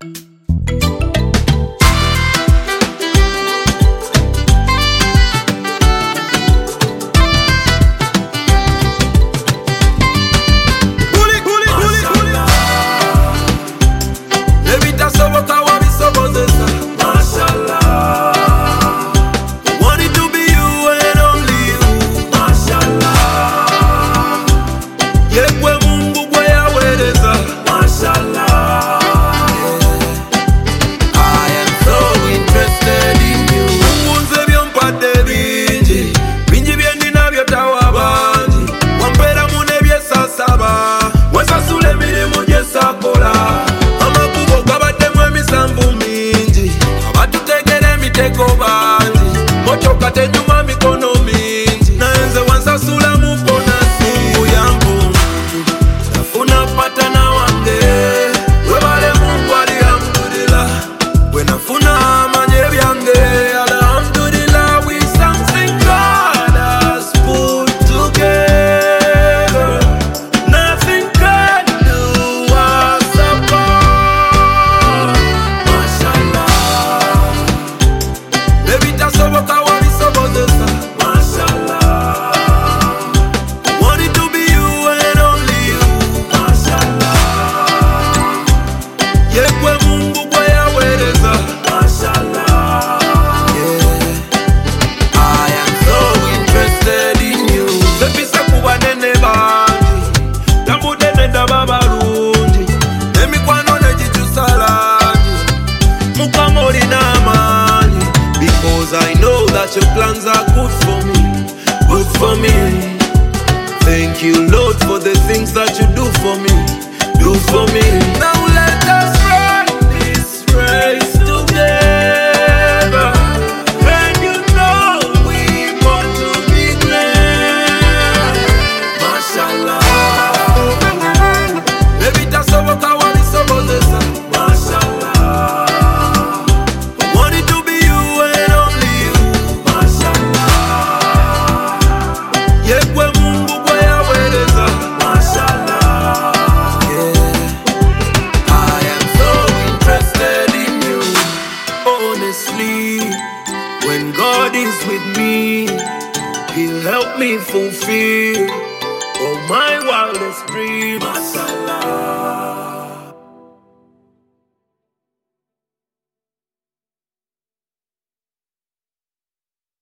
Tenyuma mikono mingi naenze wansasula mupona Mungu yangu nafuna pata na wange webale Mungu alhamdulillah wenafuna manye byange alhamdulillah we something God has put together nothing can do us apart mashallah baby tasoboka I know that your plans are good for me, good for me. Thank you, Lord, for the things that you do for me, do for me. Now let us run this race together, and you know we want to be great. Mashallah, baby, that's over. Kawali sobozesa. Mashallah. When God is with me, He'll help me fulfill all my wildest dreams. Mashallah.